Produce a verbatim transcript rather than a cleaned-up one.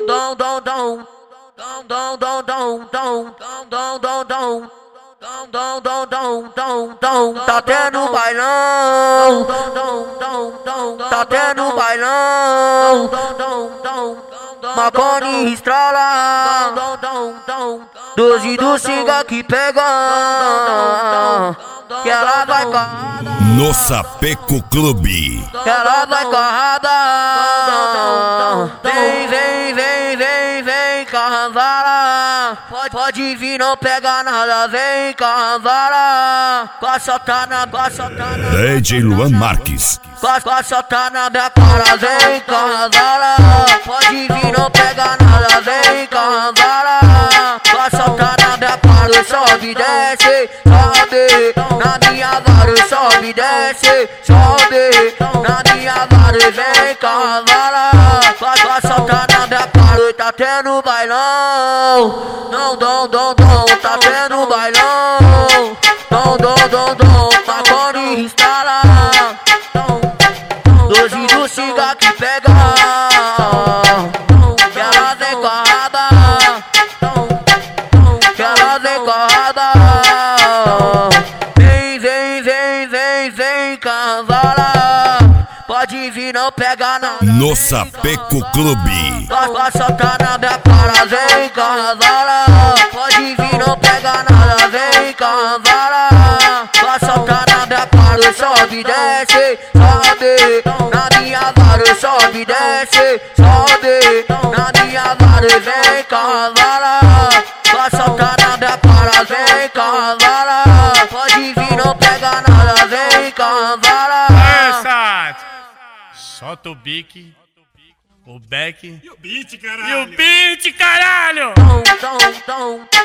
dom, dom, dom, dom, dom, dom, dom, dom, dom, dom, dom. Dom, dom, dom, dom, dom, dom, tá tendo bailão. Tá tendo bailão. Marconi estrala. Doze do Singa que pega. Que ela vai carrada. No Sapeco Clube. Que ela vai carrada. Vem, vem, vem, vem, vem, cavala. Pode, pode vir, não pega nada, vem, cavala. Coça na, coça na. D J Luan Marques. Coça na minha cara, vem, cavala. Pode vir, não pega nada, vem, cavala. Coça na minha cara, sobe, desce, sobe. Na minha vara, sobe, desce, sobe. Na minha vara, vem, cavala. Coça na minha cara, tá tendo bailão. Não, dom, dom, dom, tá tendo bailão. Dom, dom, dom, dom, Marconi instala. Doze do Singa que pega. Que ela vem com a raba. Que ela vem com a raba. Vem, vem, vem, vem, vem, cavala. Pode vir, não pega nada. No Sapeco Clube. Passa na minha cara, vem, cavala. Pode vir, não pega nada, vem, cavala. Passa na minha cara, sobe, desce, sobe. Na minha vara, sobe, desce, sobe. Na minha vara, vem, cavala. Passa na minha cara, vem, cavala. Pode vir, não pega nada, vem, cavala. Essa! Solta o bique, o back E o beat, caralho! e o beat, caralho! Tom, tom, tom.